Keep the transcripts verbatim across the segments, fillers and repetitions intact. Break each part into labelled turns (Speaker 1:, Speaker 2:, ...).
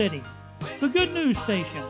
Speaker 1: City, the Good News Station.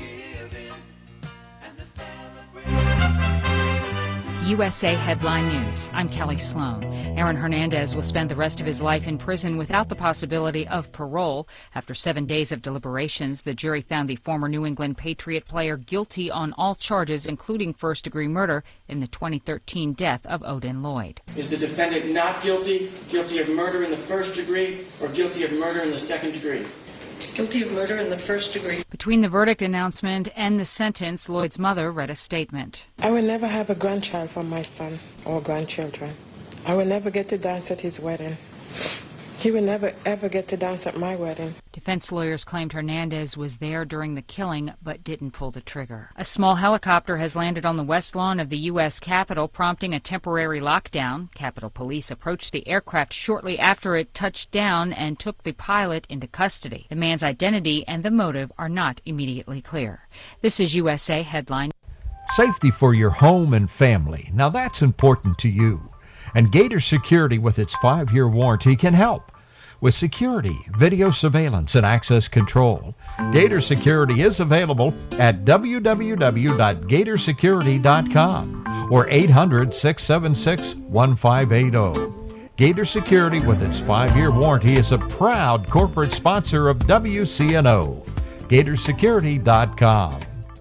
Speaker 2: U S A Headline News. I'm Kelly Sloan. Aaron Hernandez will spend the rest of his life in prison without the possibility of parole. After seven days of deliberations, the jury found the former New England Patriot player guilty on all charges, including first-degree murder in the twenty thirteen death of Odin Lloyd.
Speaker 3: Is the defendant not guilty, guilty of murder in the first degree, or guilty of murder in the second degree?
Speaker 4: Guilty of murder in the first degree.
Speaker 2: Between the verdict announcement and the sentence, Lloyd's mother read a statement.
Speaker 5: I will never have a grandchild from my son or grandchildren. I will never get to dance at his wedding. He will never, ever get to dance at my wedding.
Speaker 2: Defense lawyers claimed Hernandez was there during the killing but didn't pull the trigger. A small helicopter has landed on the west lawn of the U S Capitol, prompting a temporary lockdown. Capitol Police approached the aircraft shortly after it touched down and took the pilot into custody. The man's identity and the motive are not immediately clear. This is U S A Headline.
Speaker 6: Safety for your home and family. Now that's important to you. And Gator Security, with its five-year warranty, can help. With security, video surveillance, and access control, Gator Security is available at w w w dot gator security dot com or eight hundred, six seven six, one five eight zero. Gator Security, with its five-year warranty, is a proud corporate sponsor of W C N O. gator security dot com.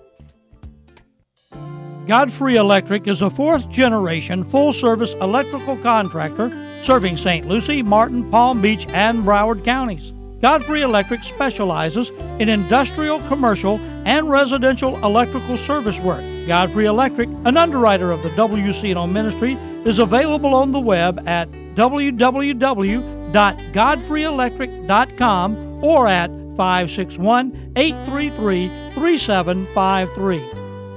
Speaker 1: Godfrey Electric is a fourth-generation full-service electrical contractor serving Saint Lucie, Martin, Palm Beach, and Broward counties. Godfrey Electric specializes in industrial, commercial, and residential electrical service work. Godfrey Electric, an underwriter of the W C N O ministry, is available on the web at w w w dot godfrey electric dot com or at five six one, eight three three, three seven five three.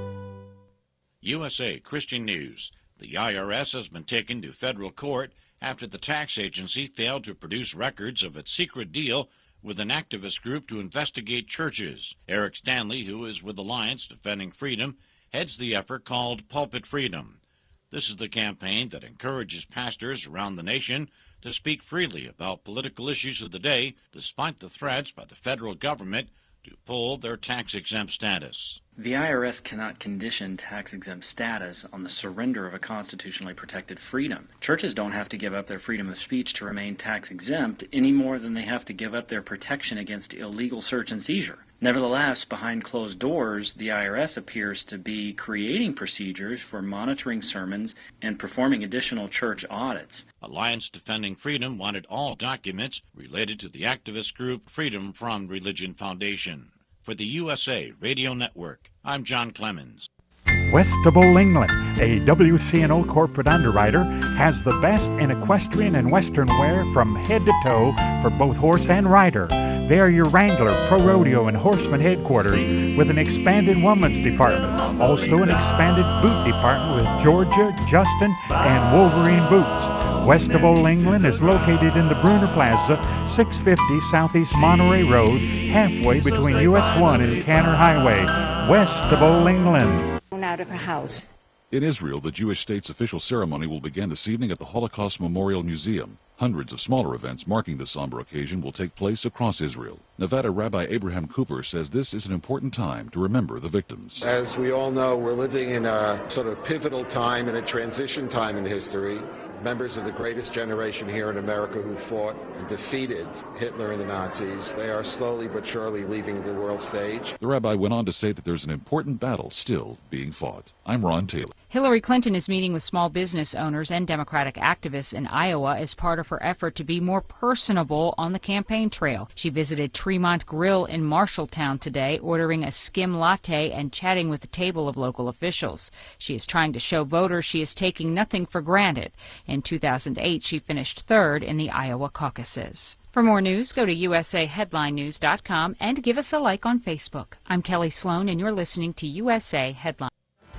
Speaker 7: U S A Christian News. The I R S has been taken to federal court after the tax agency failed to produce records of its secret deal with an activist group to investigate churches. Eric Stanley, who is with Alliance Defending Freedom, heads the effort called Pulpit Freedom. This is the campaign that encourages pastors around the nation to speak freely about political issues of the day, despite the threats by the federal government to pull their tax-exempt status.
Speaker 8: The I R S cannot condition tax-exempt status on the surrender of a constitutionally protected freedom. Churches don't have to give up their freedom of speech to remain tax-exempt any more than they have to give up their protection against illegal search and seizure. Nevertheless, behind closed doors, the I R S appears to be creating procedures for monitoring sermons and performing additional church audits.
Speaker 7: Alliance Defending Freedom wanted all documents related to the activist group Freedom from Religion Foundation. For the U S A Radio Network, I'm John Clemens.
Speaker 9: West of Old England, a W C N O corporate underwriter, has the best in equestrian and western wear from head to toe for both horse and rider. They are your Wrangler, Pro Rodeo, and Horseman headquarters with an expanded women's department. Also an expanded boot department with Georgia, Justin, and Wolverine boots. West of Old England is located in the Bruner Plaza, six fifty Southeast Monterey Road, halfway between U S one and Canner Highway. West of Old England.
Speaker 10: Out of her house.
Speaker 11: In Israel, the Jewish state's official ceremony will begin this evening at the Holocaust Memorial Museum. Hundreds of smaller events marking this somber occasion will take place across Israel. Nevada Rabbi Abraham Cooper says this is an important time to remember the victims.
Speaker 12: As we all know, we're living in a sort of pivotal time and a transition time in history. Members of the greatest generation here in America who fought and defeated Hitler and the Nazis, they are slowly but surely leaving the world stage.
Speaker 11: The rabbi went on to say that there's an important battle still being fought. I'm Ron Taylor.
Speaker 2: Hillary Clinton is meeting with small business owners and Democratic activists in Iowa as part of her effort to be more personable on the campaign trail. She visited Tremont Grill in Marshalltown today, ordering a skim latte and chatting with a table of local officials. She is trying to show voters she is taking nothing for granted. In two thousand eight, she finished third in the Iowa caucuses. For more news, go to U S A Headline News dot com and give us a like on Facebook. I'm Kelly Sloan, and you're listening to U S A Headline.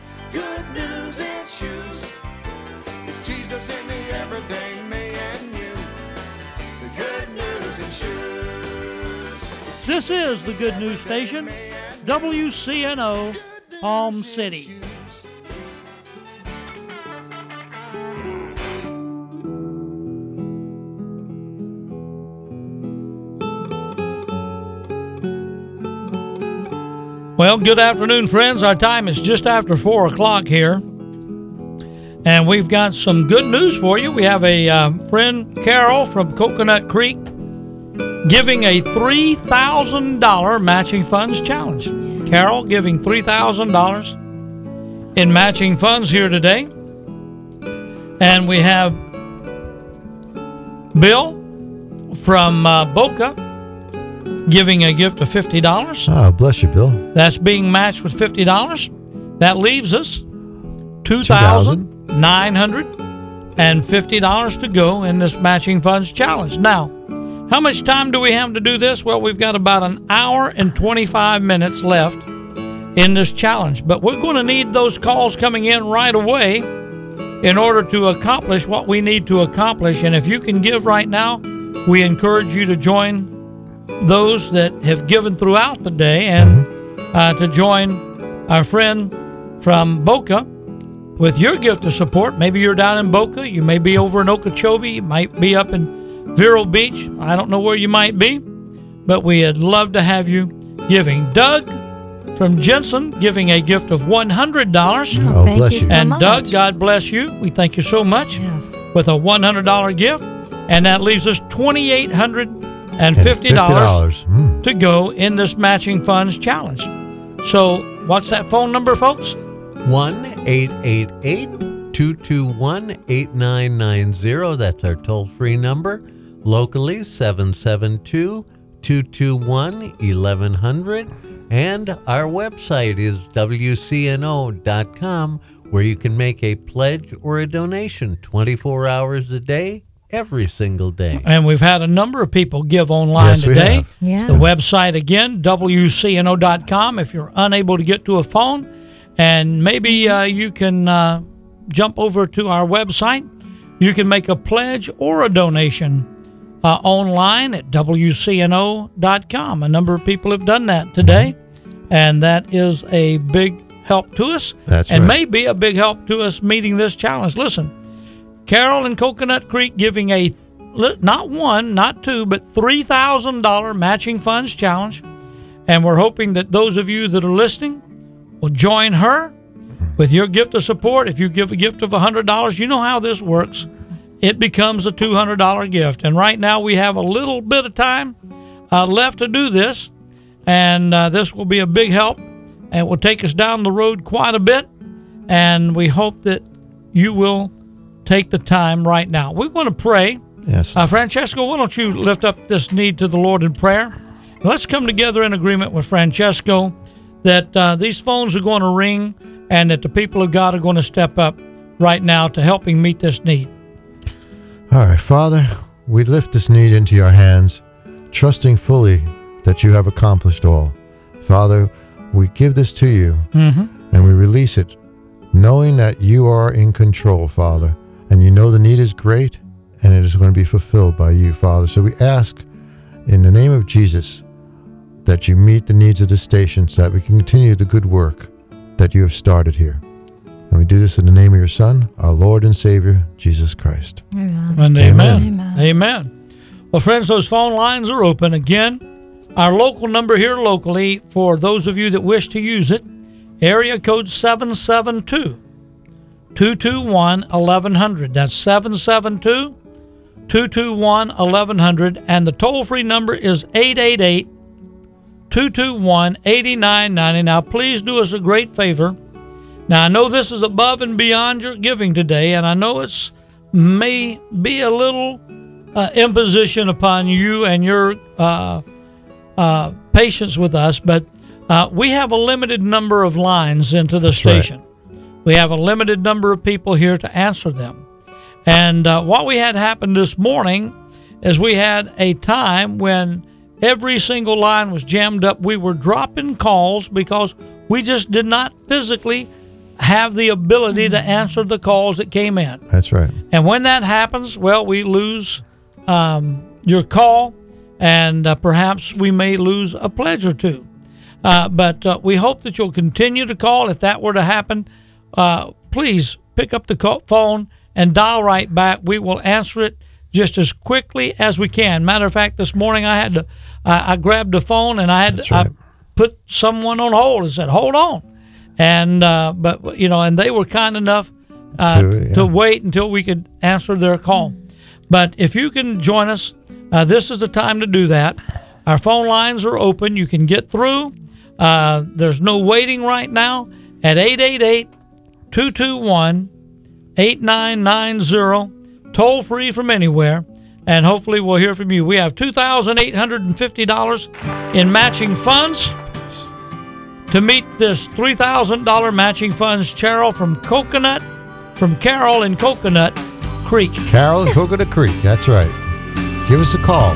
Speaker 13: Good news and shoes. It's Jesus in the everyday me and you. The good news and shoes.
Speaker 1: This is the Good News Station, W C N O, Palm City. Well, good afternoon, friends. Our time is just after four o'clock here, and we've got some good news for you. We have a uh, friend, Carol from Coconut Creek, giving a three thousand dollars matching funds challenge. Carol giving three thousand dollars in matching funds here today. And we have Bill from uh, Boca giving a gift of fifty dollars.
Speaker 10: Oh, bless you, Bill.
Speaker 1: That's being matched with fifty dollars. That leaves us two thousand nine hundred fifty dollars to go in this matching funds challenge. Now, how much time do we have to do this? Well, we've got about an hour and twenty-five minutes left in this challenge, but we're going to need those calls coming in right away in order to accomplish what we need to accomplish. And if you can give right now, we encourage you to join those that have given throughout the day, and uh, to join our friend from Boca with your gift of support. Maybe you're down in Boca, you may be over in Okeechobee, you might be up in Vero Beach. I don't know where you might be, but we'd love to have you giving. Doug from Jensen giving a gift of one hundred dollars.
Speaker 10: Oh, thank bless you.
Speaker 1: So and
Speaker 10: much.
Speaker 1: Doug, God bless you. We thank you so much.
Speaker 14: Yes.
Speaker 1: With a one hundred dollars gift, and that leaves us twenty-eight hundred fifty dollars
Speaker 10: mm.
Speaker 1: to go in this matching funds challenge. So what's that phone number, folks?
Speaker 15: one eight eight eight, two two one, eight nine nine zero. That's our toll-free number. Locally, seven seven two, two two one, eleven hundred. And our website is W C N O dot com, where you can make a pledge or a donation twenty-four hours a day, every single day.
Speaker 1: And we've had a number of people give online
Speaker 10: yes,
Speaker 1: today.
Speaker 10: We have.
Speaker 14: Yes.
Speaker 1: The website again, W C N O dot com. If you're unable to get to a phone, and maybe uh, you can uh, jump over to our website, you can make a pledge or a donation uh, online at W C N O dot com. A number of people have done that today, and that is a big help to us.
Speaker 10: That's
Speaker 1: and
Speaker 10: right.
Speaker 1: may be a big help to us meeting this challenge. Listen, Carol in Coconut Creek giving a, not one, not two, but three thousand dollars matching funds challenge. And we're hoping that those of you that are listening will join her with your gift of support. If you give a gift of one hundred dollars, you know how this works. It becomes a two hundred dollars gift. And right now we have a little bit of time uh, left to do this. And uh, this will be a big help. And it will take us down the road quite a bit. And we hope that you will take the time right now. We want to pray.
Speaker 10: Yes.
Speaker 1: Uh, Francesco, why don't you lift up this need to the Lord in prayer? Let's come together in agreement with Francesco that uh, these phones are going to ring and that the people of God are going to step up right now to helping meet this need.
Speaker 10: All right, Father, we lift this need into your hands, trusting fully that you have accomplished all. Father, we give this to you,
Speaker 1: mm-hmm.
Speaker 10: and we release it, knowing that you are in control, Father, and you know the need is great, and it is going to be fulfilled by you, Father. So we ask, in the name of Jesus, that you meet the needs of the station so that we can continue the good work that you have started here. And we do this in the name of your Son, our Lord and Savior, Jesus Christ.
Speaker 14: Amen.
Speaker 1: And amen.
Speaker 14: Amen.
Speaker 1: Amen. Well, friends, those phone lines are open. Again, our local number here locally, for those of you that wish to use it, area code seven seven two, two two one, eleven hundred. That's seven seven two, two two one, eleven hundred. And the toll-free number is eight eight eight, two two one, eight nine nine zero. Now, please do us a great favor. Now, I know this is above and beyond your giving today, and I know it's may be a little uh, imposition upon you and your uh, uh, patience with us, but uh, we have a limited number of lines into the
Speaker 10: That's
Speaker 1: station.
Speaker 10: Right.
Speaker 1: We have a limited number of people here to answer them. And uh, what we had happen this morning is we had a time when every single line was jammed up. We were dropping calls because we just did not physically have the ability to answer the calls that came in.
Speaker 10: That's right.
Speaker 1: And when that happens, well, we lose um, your call, and uh, perhaps we may lose a pledge or two. Uh, but uh, we hope that you'll continue to call. If that were to happen, uh, please pick up the call, phone and dial right back. We will answer it just as quickly as we can. Matter of fact, this morning I had to, I, I grabbed the phone and I had
Speaker 10: That's
Speaker 1: to,
Speaker 10: right.
Speaker 1: I put someone on hold and said, hold on. And, uh, but, you know, and they were kind enough uh, to, yeah. to wait until we could answer their call. But if you can join us, uh, this is the time to do that. Our phone lines are open. You can get through. Uh, there's no waiting right now at eight eight eight, two two one, eight nine nine zero, toll free from anywhere. And hopefully we'll hear from you. We have two thousand eight hundred fifty dollars in matching funds. To meet this three thousand dollars matching funds, Carol from Coconut, from Carol in Coconut Creek.
Speaker 10: Carol in Coconut Creek, that's right. Give us a call.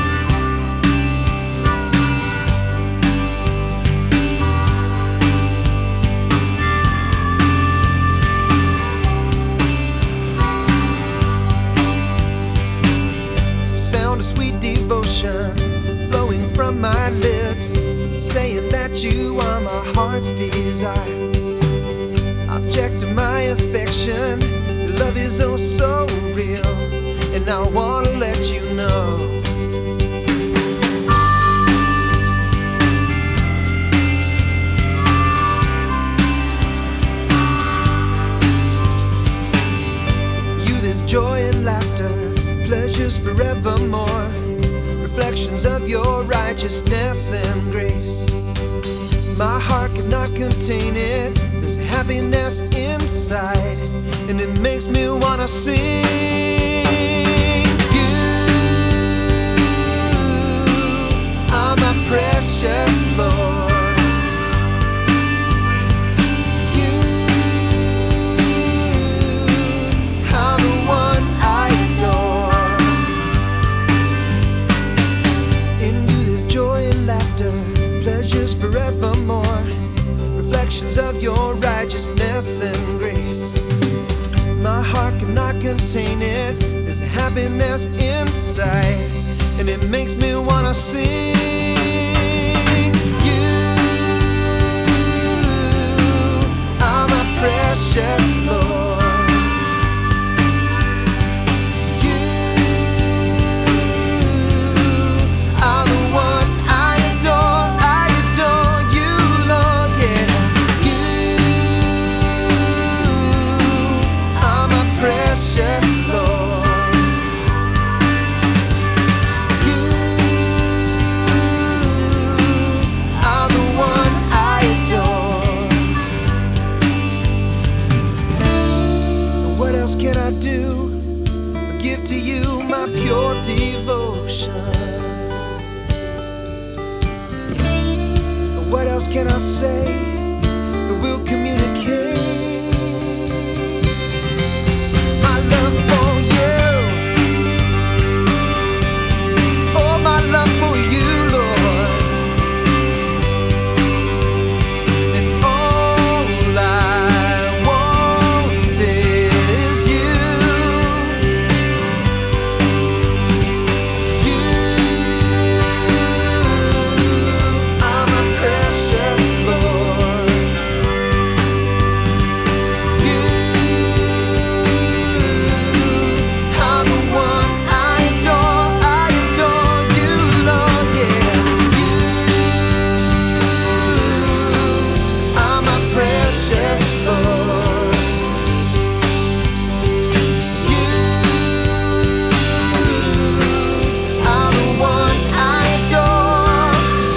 Speaker 13: Sound of sweet devotion flowing from my lips, saying that you are my heart's desire. Object of my affection, your love is oh so real, and I want to let you know. You, there's joy and laughter, pleasures forevermore, reflections of your righteousness and grace. My heart cannot contain it, there's happiness inside, and it makes me wanna sing. You are my precious Lord. You are the one I adore. In you there's joy and laughter, pleasures forevermore, reflections of your righteousness and grace. My heart cannot contain it, there's a happiness inside, and it makes me wanna sing. You are my precious Lord. You are the one I adore, I adore you, Lord, yeah. You are my precious Lord. You are the one I adore. And what else can I do but give to you my pure devotion? And what else can I say that will communicate my love for you? Oh, my love for you, Lord. And all I wanted is you. You are my precious Lord. You are the one I adore, I adore you, Lord, yeah. You are my precious Lord. You are the one I adore.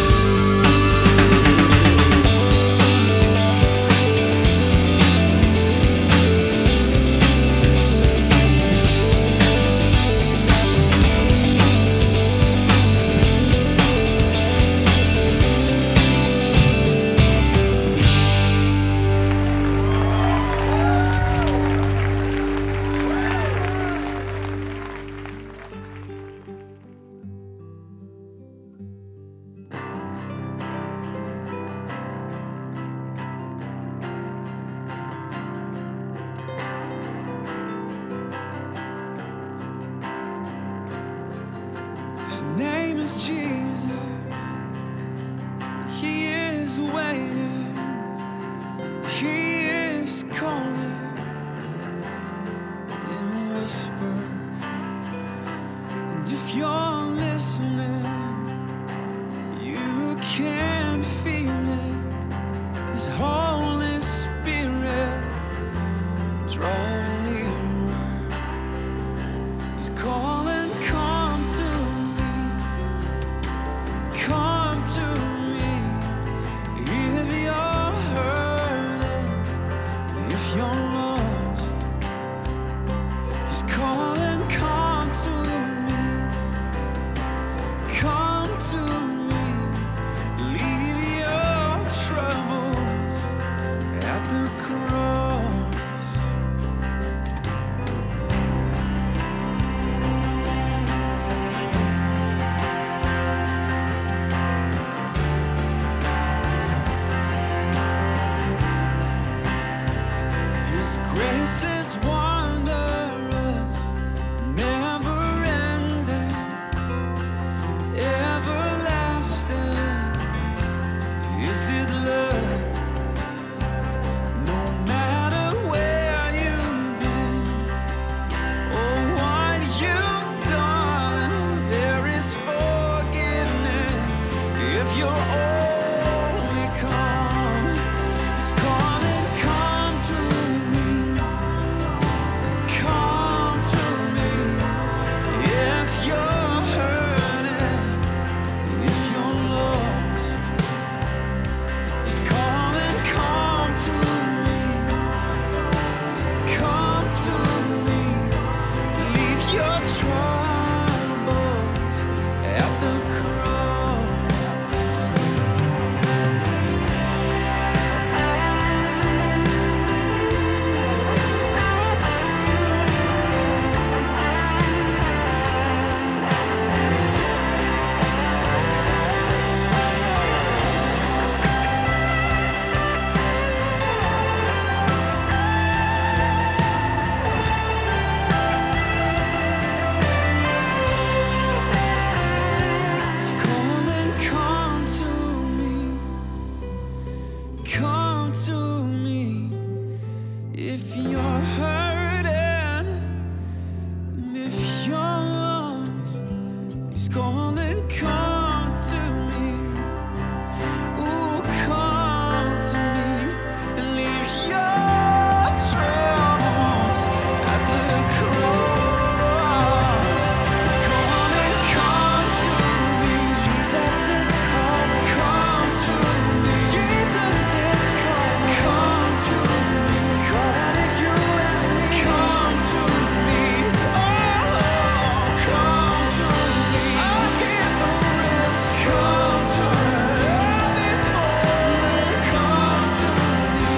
Speaker 13: His name is Jesus. He is waiting. He is calling in a whisper. And if you're listening, you can feel His Holy Spirit drawing nearer. He's calling, come to me, come to me. If you're hurting, if you're lost, He's calling, come to me, come to me. Leave your troubles at the cross. His grace is wondrous, never ending, everlasting is His love. No matter where you've been or what you've done, there is forgiveness if you're only come. He's calling, come to me, come to me. If you're hurting, if you're lost, He's calling, come to me, come to me. Leave your troubles at the cross. He's calling, come to me, come to me. If you're hurting and if you're lost, He's calling, come to me. Ooh, come to me and leave your troubles at the cross. He's calling, come to me. Jesus is calling, come to me. Jesus is calling, come to me. Calling to you and me, come to me. Oh, come to me. I give the rest. Come to me. Love is more. Come to me.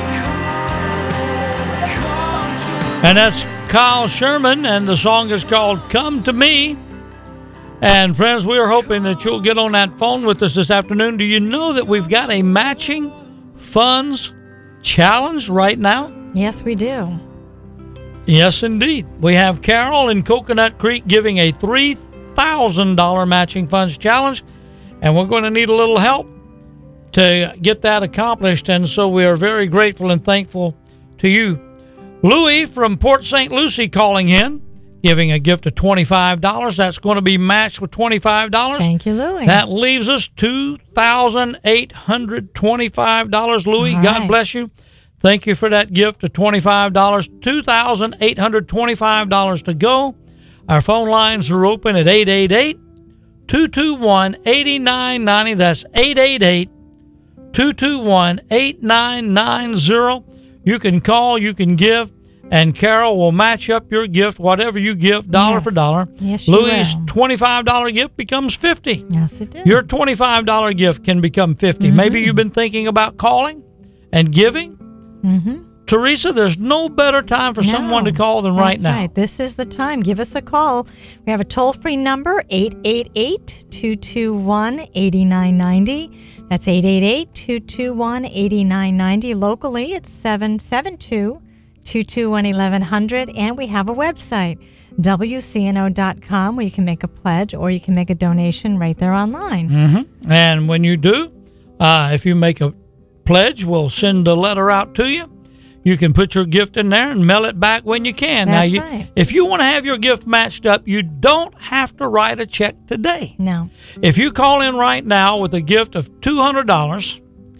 Speaker 13: Come to me.
Speaker 1: And that's Kyle Sherman, and the song is called Come to Me. And friends, we are hoping that you'll get on that phone with us this afternoon. Do you know that we've got a matching funds challenge right now?
Speaker 14: Yes, we do.
Speaker 1: Yes, indeed. We have Carol in Coconut Creek giving a three thousand dollars matching funds challenge, and we're going to need a little help to get that accomplished, and so we are very grateful and thankful to you. Louis from Port Saint Lucie calling in, giving a gift of twenty-five dollars. That's going to be matched with twenty-five dollars.
Speaker 14: Thank you, Louis.
Speaker 1: That leaves us two thousand eight hundred twenty-five dollars. Louis,
Speaker 14: All
Speaker 1: God
Speaker 14: right.
Speaker 1: bless you. Thank you for that gift of twenty-five dollars. two thousand eight hundred twenty-five dollars to go. Our phone lines are open at eight eight eight, two two one, eight nine nine zero. That's eight eight eight, two two one, eight nine nine zero. You can call, you can give, and Carol will match up your gift, whatever you give, dollar
Speaker 14: Yes.
Speaker 1: for dollar.
Speaker 14: Yes, she
Speaker 1: Louis'
Speaker 14: will.
Speaker 1: twenty-five dollars gift becomes fifty.
Speaker 14: Yes, it did.
Speaker 1: Your twenty-five dollars gift can become fifty.
Speaker 14: Mhm.
Speaker 1: Maybe you've been thinking about calling and giving.
Speaker 14: Mm-hmm.
Speaker 1: Teresa, there's no better time for someone to call than right
Speaker 14: That's
Speaker 1: now.
Speaker 14: right. This is the time. Give us a call. We have a toll-free number, eight eight eight, two two one, eight nine nine zero. That's eight eight eight, two two one, eight nine nine zero. Locally, it's seven seven two, two two one, eleven hundred. And we have a website, W C N O dot com, where you can make a pledge or you can make a donation right there online.
Speaker 1: Mm-hmm. And when you do, uh, if you make a pledge, we'll send a letter out to you. You can put your gift in there and mail it back when you can.
Speaker 14: That's
Speaker 1: now, you,
Speaker 14: right.
Speaker 1: if you want to have your gift matched up, you don't have to write a check today.
Speaker 14: No.
Speaker 1: If you call in right now with a gift of two hundred dollars,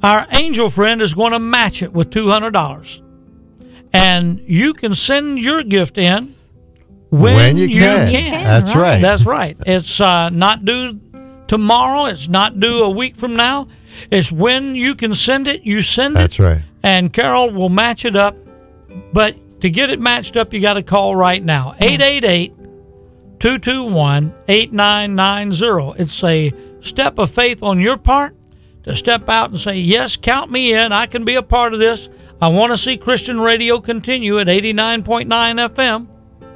Speaker 1: our angel friend is going to match it with two hundred dollars. And you can send your gift in when,
Speaker 10: When you
Speaker 1: you
Speaker 10: can.
Speaker 1: can.
Speaker 10: That's right.
Speaker 1: That's right. It's uh, not due tomorrow. It's not due a week from now. It's when you can send it, you send it.
Speaker 10: That's right.
Speaker 1: And Carol will match it up. But to get it matched up, you got to call right now. eight eight eight, two two one, eight nine nine zero. It's a step of faith on your part to step out and say, yes, count me in. I can be a part of this. I want to see Christian radio continue at eighty-nine point nine F M.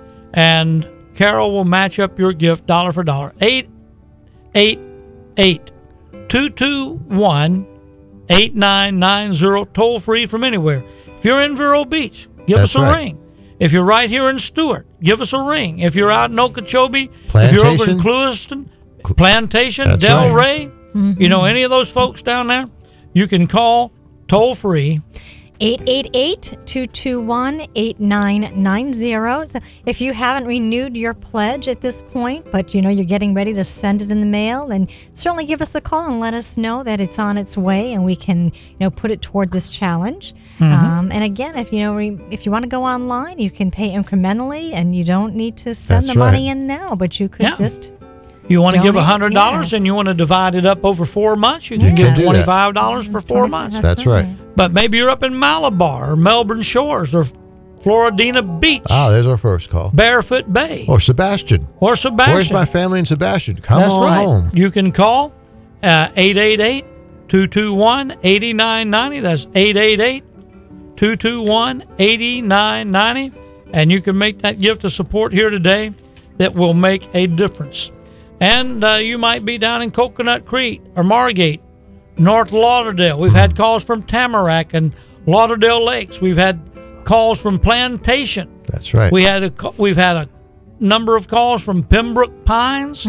Speaker 1: And Carol will match up your gift dollar for dollar. eight eight eight, two two one, eight nine nine zero, toll free from anywhere. If you're in Vero Beach, give
Speaker 10: That's
Speaker 1: us a
Speaker 10: right.
Speaker 1: ring. If you're right here in Stewart, give us a ring. If you're out in Okeechobee, if
Speaker 10: Plantation.
Speaker 1: you're over in Clewiston, Plantation,
Speaker 10: That's
Speaker 1: Del
Speaker 10: right.
Speaker 1: Rey, you know, any of those folks down there, you can call toll free.
Speaker 14: eight eight eight, two two one, eight nine nine zero. So if you haven't renewed your pledge at this point, but you know you're getting ready to send it in the mail, then certainly give us a call and let us know that it's on its way, and we can, you know, put it toward this challenge.
Speaker 1: Mhm.
Speaker 14: Um, and again, if you know, re- if you want to go online, you can pay incrementally, and you don't need to send
Speaker 1: That's
Speaker 14: the money
Speaker 1: right.
Speaker 14: in now, but you could
Speaker 1: Yeah.
Speaker 14: just.
Speaker 1: You want to give
Speaker 14: donate,
Speaker 1: one hundred dollars
Speaker 14: yes.
Speaker 1: and you want to divide it up over four months, you can
Speaker 10: You
Speaker 1: give
Speaker 10: can do that.
Speaker 1: twenty-five dollars for four months.
Speaker 10: That's right.
Speaker 1: But maybe you're up in Malabar or Melbourne Shores or Floridina Beach,
Speaker 10: Ah, there's our first call.
Speaker 1: Barefoot Bay,
Speaker 10: Or Sebastian.
Speaker 1: or Sebastian.
Speaker 10: Where's my family in Sebastian? Come
Speaker 1: That's
Speaker 10: on
Speaker 1: right.
Speaker 10: home.
Speaker 1: You can call uh, eight eight eight, two two one, eight nine nine zero. That's eight eight eight, two two one, eight nine nine zero. And you can make that gift of support here today that will make a difference. And uh, you might be down in Coconut Creek or Margate, North Lauderdale. We've had calls from Tamarack and Lauderdale Lakes. We've had calls from Plantation.
Speaker 10: That's right.
Speaker 1: We had a ca- we've had a number of calls from Pembroke Pines,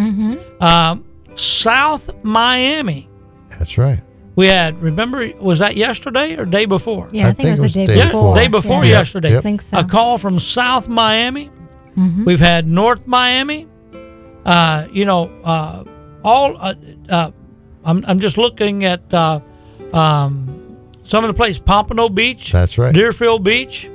Speaker 1: um, South Miami.
Speaker 10: That's right.
Speaker 1: We had, remember, was that yesterday or day before?
Speaker 14: Yeah, I, I think, think it was the day
Speaker 1: Yeah,
Speaker 14: before.
Speaker 1: day before
Speaker 14: Yeah.
Speaker 1: yesterday.
Speaker 14: Yep. I think so.
Speaker 1: A call from South Miami.
Speaker 14: Mhm.
Speaker 1: We've had North Miami. Uh, you know, uh, all. Uh, uh, I'm I'm just looking at uh, um, some of the places. Pompano Beach.
Speaker 10: That's right.
Speaker 1: Deerfield Beach.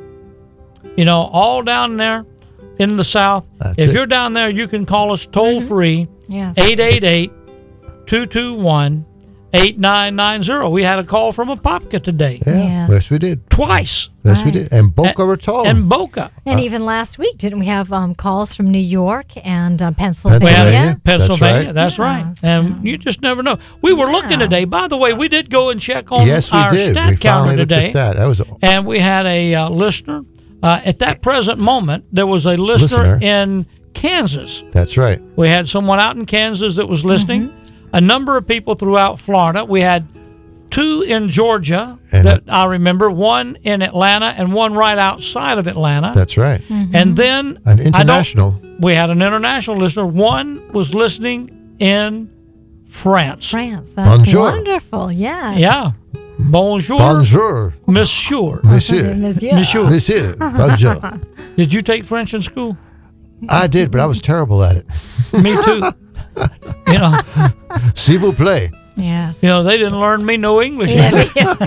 Speaker 1: You know, all down there in the South.
Speaker 10: That's
Speaker 1: if
Speaker 10: it.
Speaker 1: you're down there, you can call us toll free.
Speaker 14: Yes.
Speaker 1: eight eight eight, two two one, eight nine nine zero. We had a call from Apopka today.
Speaker 10: Yeah.
Speaker 14: Yes.
Speaker 10: Yes, we did.
Speaker 1: Twice.
Speaker 10: Yes, we
Speaker 14: Right.
Speaker 10: did. And Boca Raton.
Speaker 1: And Boca.
Speaker 14: And
Speaker 10: Uh,
Speaker 14: even last week, didn't we have um, calls from New York and um, Pennsylvania?
Speaker 1: We had
Speaker 10: Pennsylvania.
Speaker 1: Pennsylvania.
Speaker 10: That's
Speaker 1: That's right. And you just never know. We were looking today. By the way, we did go and check on
Speaker 10: yes, we
Speaker 1: our
Speaker 10: did.
Speaker 1: stat
Speaker 10: We
Speaker 1: counter
Speaker 10: finally looked at the
Speaker 1: today.
Speaker 10: stat. That was
Speaker 1: And we had a uh, listener. Uh, at that present moment, there was a listener,
Speaker 10: Listener.
Speaker 1: in Kansas.
Speaker 10: That's right.
Speaker 1: We had someone out in Kansas that was listening. A number of people throughout Florida. We had two in Georgia
Speaker 10: And-
Speaker 1: that I remember, one in Atlanta and one right outside of Atlanta.
Speaker 10: That's right.
Speaker 1: And then
Speaker 10: An
Speaker 1: I don't-
Speaker 10: international.
Speaker 1: we had an international listener. One was listening in France.
Speaker 14: France. That's
Speaker 10: Bonjour.
Speaker 14: wonderful. Yes.
Speaker 1: Yeah. Bonjour,
Speaker 10: Bonjour,
Speaker 1: monsieur.
Speaker 10: monsieur.
Speaker 14: Monsieur.
Speaker 1: Monsieur.
Speaker 10: Monsieur. Bonjour.
Speaker 1: Did you take French in school?
Speaker 10: I did, but I was terrible at it.
Speaker 1: Me too. You know,
Speaker 10: S'il vous plaît.
Speaker 14: Yes.
Speaker 1: you know, they didn't learn me no English. either.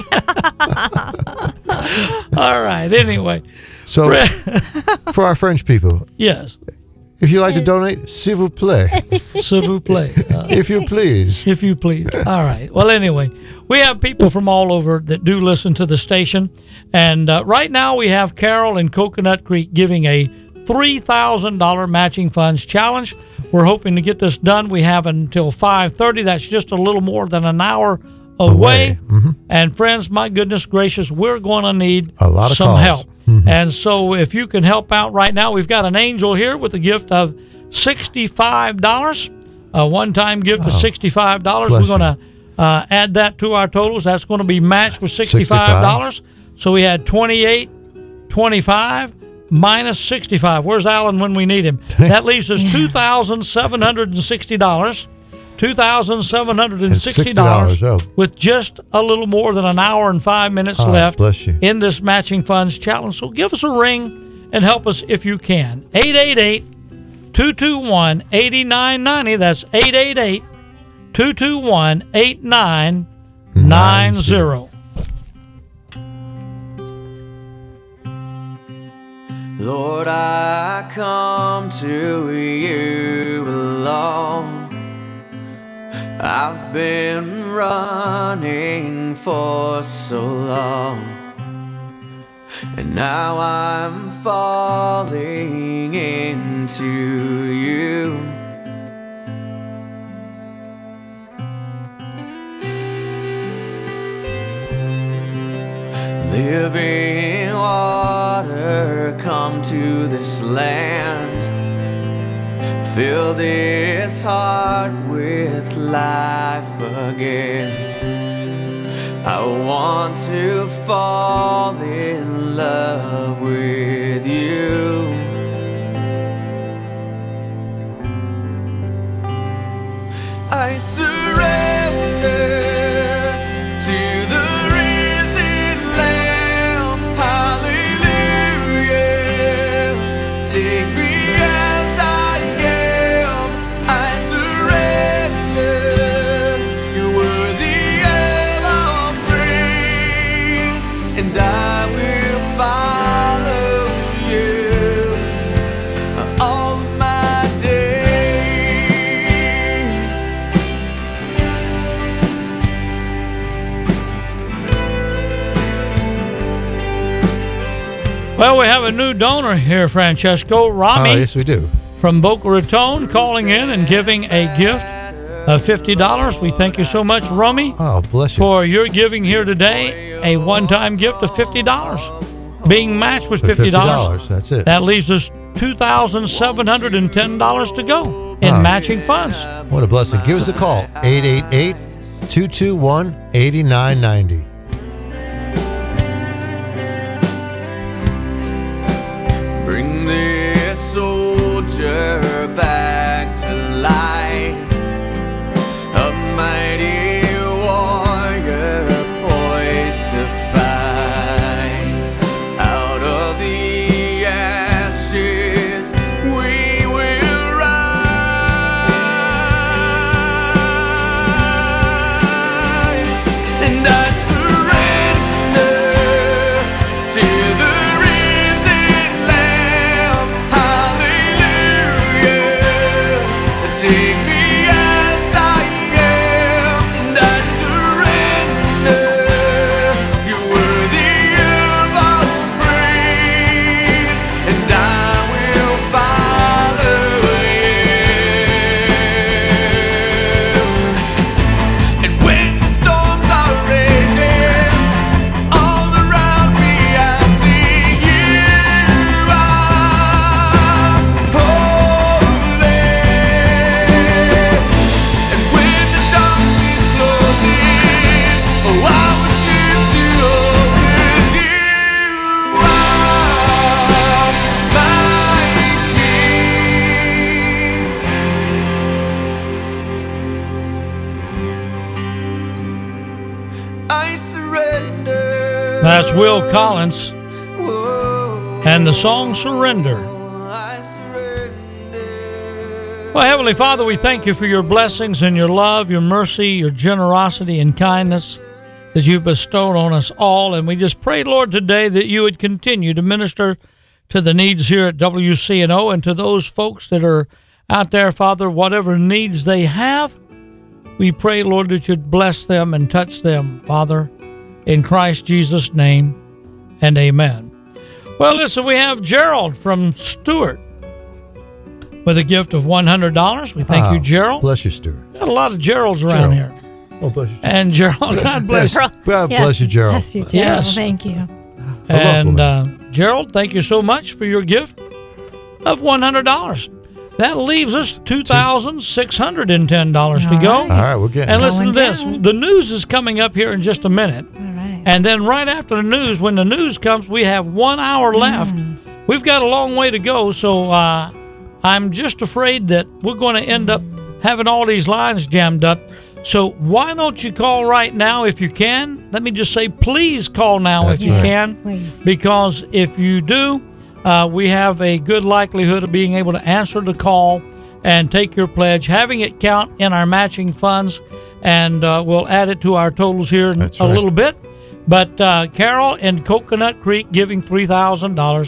Speaker 1: All right. Anyway,
Speaker 10: So, for our French people,
Speaker 1: yes.
Speaker 10: if you like to donate, s'il vous plaît.
Speaker 1: S'il vous plaît. Uh,
Speaker 10: If you please.
Speaker 1: if you please. All right. Well, anyway, we have people from all over that do listen to the station. And uh, right now we have Carol in Coconut Creek giving a three thousand dollars matching funds challenge. We're hoping to get this done. We have until five thirty. That's just a little more than an hour away.
Speaker 10: Away. Mhm.
Speaker 1: And friends, my goodness gracious, we're going to need
Speaker 10: A lot of
Speaker 1: some
Speaker 10: calls.
Speaker 1: help. And so if you can help out right now, we've got an angel here with a gift of sixty-five dollars. A one-time gift of sixty-five dollars.
Speaker 10: Bless
Speaker 1: We're going to uh, add that to our totals. That's going to be matched with sixty-five dollars. So we had twenty-eight, twenty-five minus sixty-five. Where's Alan when we need him? That leaves us two thousand seven hundred sixty dollars. two thousand seven hundred sixty dollars
Speaker 10: Oh.
Speaker 1: with just a little more than an hour and five minutes
Speaker 10: All right,
Speaker 1: left
Speaker 10: bless you.
Speaker 1: in this matching funds challenge. So give us a ring and help us if you can. eight eight eight, two two one, eight nine nine zero. That's eight eight eight, two two one, eight nine nine zero.
Speaker 16: Lord, I come to you alone. I've been running for so long, and now I'm falling into you. Living water, come to this land. Fill this heart with life again. I want to fall in love with you. I surrender to the risen Lamb. Hallelujah. Take me as I am. I surrender. You're worthy of all praise, and I will follow you all my days.
Speaker 1: Well, we have a new donor here, Francesco. Rami.
Speaker 10: Oh, yes, we do.
Speaker 1: From Boca Raton, calling in and giving a gift of fifty dollars. We thank you so much, Rami.
Speaker 10: Oh, bless you.
Speaker 1: For your giving here today, a one-time gift of fifty dollars. Being matched with
Speaker 10: For
Speaker 1: fifty dollars.
Speaker 10: fifty dollars, that's it.
Speaker 1: That leaves us two thousand seven hundred ten dollars to go in
Speaker 10: All right.
Speaker 1: matching funds.
Speaker 10: What a blessing. Give us a call, eight eight eight, two two one, eight nine nine zero.
Speaker 16: Bring this soldier back to life, a mighty warrior poised to fight. Out of the ashes we will rise, and I surrender to the risen Lamb. Hallelujah. Take me as I am, and I surrender. You're worthy of all praise, and I will follow you. And when the storms are raging all around me, I see you are holy. And when the darkness closes, oh, I will choose to hold, 'cause you are my King. I surrender.
Speaker 1: That's Will Collins and the song Surrender. Well, Heavenly Father, we thank you for your blessings and your love, your mercy, your generosity and kindness that you've bestowed on us all. And we just pray, Lord, today that you would continue to minister to the needs here at W C N O and to those folks that are out there, Father, whatever needs they have. We pray, Lord, that you'd bless them and touch them, Father, in Christ Jesus' name, and amen. Well, listen, we have Gerald from Stewart with a gift of one hundred dollars. We thank
Speaker 10: Oh,
Speaker 1: you, Gerald.
Speaker 10: Bless you, Stuart.
Speaker 1: Got a lot of Geralds around
Speaker 10: Gerald.
Speaker 1: here.
Speaker 10: Oh, bless you.
Speaker 1: And Gerald, God bless you.
Speaker 10: Yes. God bless you, Gerald.
Speaker 14: Bless you, Gerald.
Speaker 1: Yes.
Speaker 14: Thank you.
Speaker 1: And uh, Gerald, thank you so much for your gift of one hundred dollars. That leaves us two thousand six hundred ten dollars to go.
Speaker 10: All right, we're getting
Speaker 1: And
Speaker 10: it.
Speaker 1: listen to
Speaker 14: Going
Speaker 1: this.
Speaker 14: down.
Speaker 1: The news is coming up here in just a minute.
Speaker 14: All right.
Speaker 1: And then right after the news, when the news comes, we have one hour left. We've got a long way to go, so uh, I'm just afraid that we're going to end up having all these lines jammed up. So why don't you call right now if you can? Let me just say, please call now
Speaker 10: That's
Speaker 1: if you
Speaker 10: right.
Speaker 1: can.
Speaker 14: Please.
Speaker 1: Because if you do, uh, we have a good likelihood of being able to answer the call and take your pledge, having it count in our matching funds, and uh, we'll add it to our totals here in
Speaker 10: That's
Speaker 1: a
Speaker 10: right.
Speaker 1: little bit. But uh, Carol in Coconut Creek giving three thousand dollars.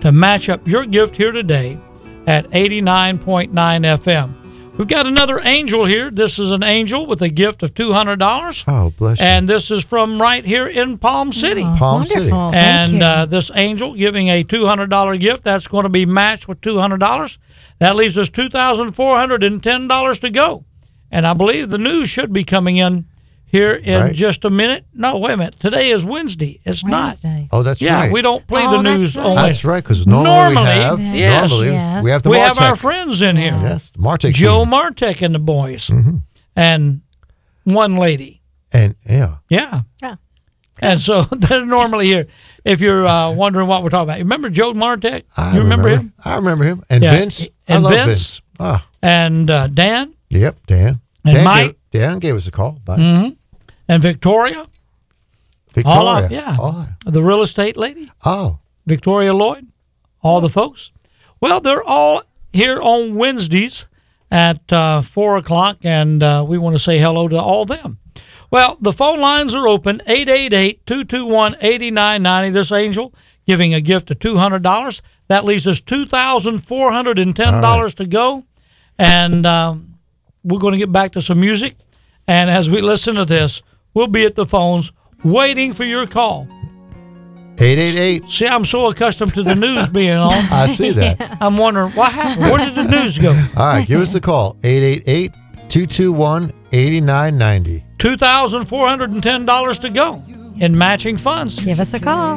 Speaker 1: to match up your gift here today at eighty-nine point nine F M. We've got another angel here. This is an angel with a gift of two hundred dollars.
Speaker 10: Oh, bless you.
Speaker 1: And this is from right here in Palm City.
Speaker 10: Oh, Palm wonderful. City.
Speaker 1: And
Speaker 10: Thank you.
Speaker 1: Uh, this angel giving a two hundred dollars gift, that's going to be matched with two hundred dollars. That leaves us two thousand four hundred ten dollars to go. And I believe the news should be coming in here in
Speaker 10: Right.
Speaker 1: just a minute. No, wait a minute. Today is Wednesday. It's
Speaker 14: Wednesday.
Speaker 1: not.
Speaker 10: Oh, that's
Speaker 1: yeah,
Speaker 10: right.
Speaker 1: we don't play
Speaker 14: Oh,
Speaker 1: the
Speaker 14: that's
Speaker 1: news
Speaker 14: right.
Speaker 1: only.
Speaker 10: That's right, because normally,
Speaker 1: Normally,
Speaker 10: we have,
Speaker 1: yes.
Speaker 10: normally
Speaker 14: Yes.
Speaker 10: we have the
Speaker 1: we have
Speaker 10: Martech.
Speaker 1: our friends in here.
Speaker 10: Yes, the Martech
Speaker 1: Joe
Speaker 10: team.
Speaker 1: Martech and the boys.
Speaker 10: Mm-hmm.
Speaker 1: And one lady.
Speaker 10: And, yeah.
Speaker 1: Yeah.
Speaker 14: Yeah.
Speaker 1: And so they're normally here. If you're uh, wondering what we're talking about, remember Joe Martech?
Speaker 10: I
Speaker 1: You remember, him?
Speaker 10: I remember him. And
Speaker 1: Yeah.
Speaker 10: Vince.
Speaker 1: And
Speaker 10: I love
Speaker 1: Vince.
Speaker 10: Vince. Ah,
Speaker 1: And uh, Dan?
Speaker 10: yep, Dan.
Speaker 1: And
Speaker 10: Dan
Speaker 1: Mike?
Speaker 10: Gave, Dan gave us a call. Bye.
Speaker 1: hmm And Victoria?
Speaker 10: Victoria.
Speaker 1: All of, yeah.
Speaker 10: Oh.
Speaker 1: The real estate lady?
Speaker 10: oh.
Speaker 1: Victoria Lloyd? All the folks? Well, they're all here on Wednesdays at uh, four o'clock, and uh, we want to say hello to all them. Well, the phone lines are open, eight eight eight, two two one, eight nine nine zero. This angel giving a gift of two hundred dollars. That leaves us two thousand four hundred ten dollars to go, and um, we're going to get back to some music. And as we listen to this, we'll be at the phones waiting for your call.
Speaker 10: eight eight eight.
Speaker 1: See, I'm so accustomed to the news being on.
Speaker 10: I see that.
Speaker 1: I'm wondering, what happened? Where did the news go?
Speaker 10: All right, give us a call. eight eight eight, two two one, eight nine nine zero.
Speaker 1: two thousand four hundred ten dollars to go in matching funds.
Speaker 14: Give us a call.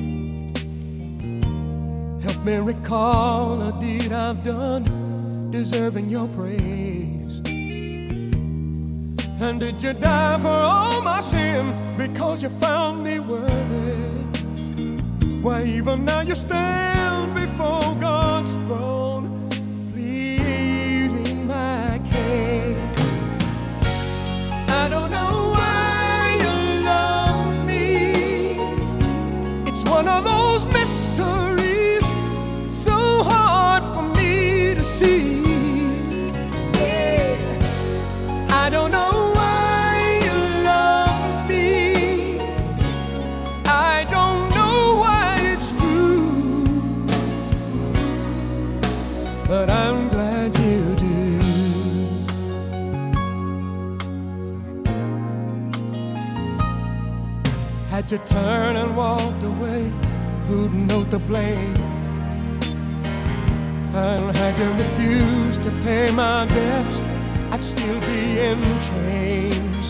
Speaker 13: Help me recall a deed I've done, deserving your praise. And did you die for all my sin because you found me worthy? Why, even now you stand before God's throne, pleading my case. I don't know why you love me. It's one of those mysteries, so hard for me to see. I don't know why you love me. I don't know why it's true, but I'm glad you do. Had you turned and walked away, who'd know to blame? And had you refused to pay my debts, I'd still be in chains.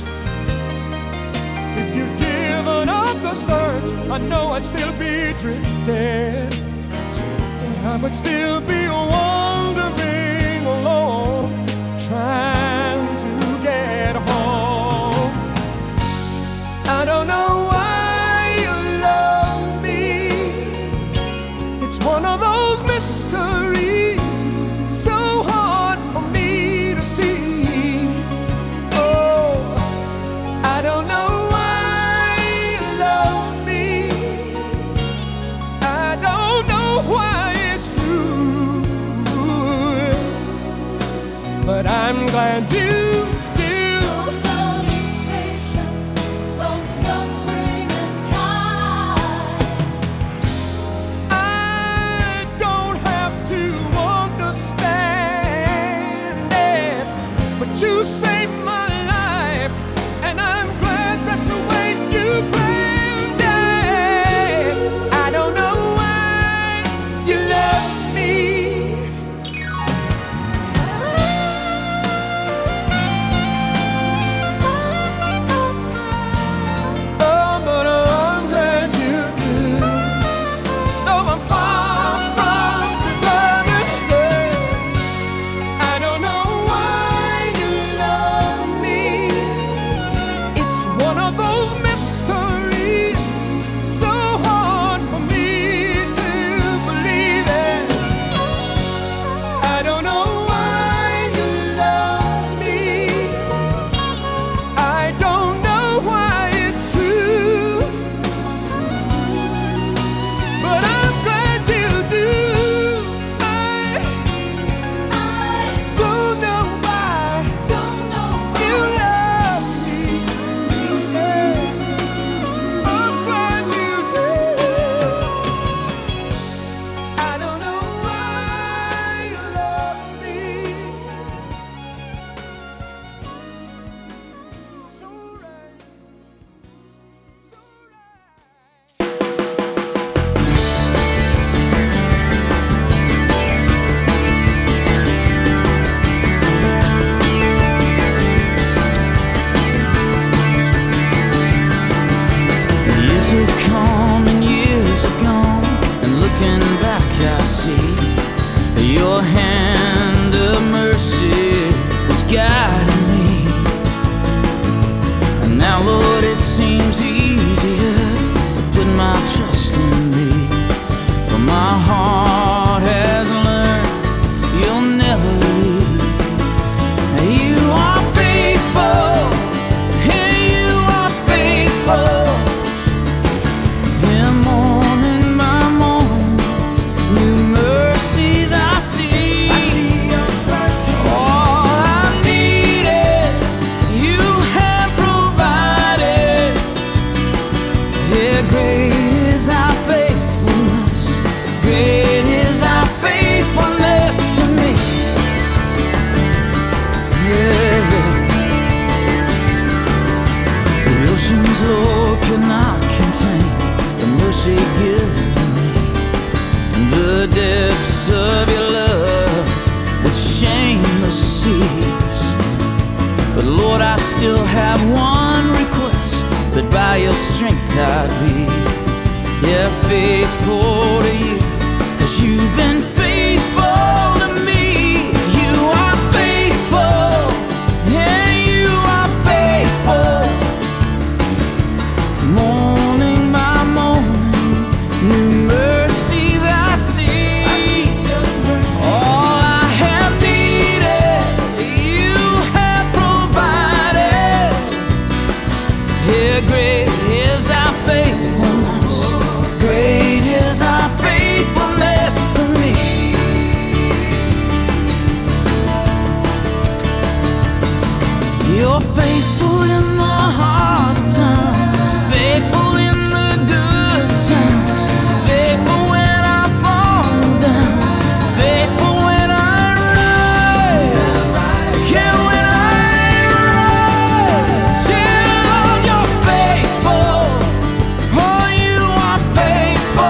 Speaker 13: If you'd given up the search, I know I'd still be drifting. I would still be wandering alone, trying to get home. I don't know why you love me. It's one of those mysteries, so hard for me to see. Oh, I don't know why you love me. I don't know why it's true, but I'm glad you do. Your love is patient, long suffering.
Speaker 17: cannot contain the mercy given me. The depths of your love would shame the seas. But Lord, I still have one request, that by your strength I'd be, yeah, faithful to you, 'cause you've been faithful to me. You are faithful, yeah, you are faithful. Morning by morning, new mercies I see. All I have needed, you have provided. Yeah, great is our faithfulness, great is our faithfulness to me. You're faithful in the hard times, faithful in the good times, faithful when I fall down, faithful when I rise, yeah, when I rise. Still, you're faithful, oh, you are faithful.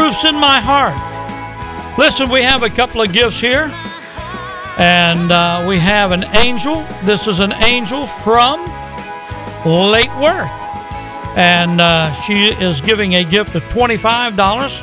Speaker 1: Roof's in my heart. Listen, we have a couple of gifts here. And uh, we have an angel. This is an angel from Lake Worth. And uh, she is giving a gift of twenty-five dollars.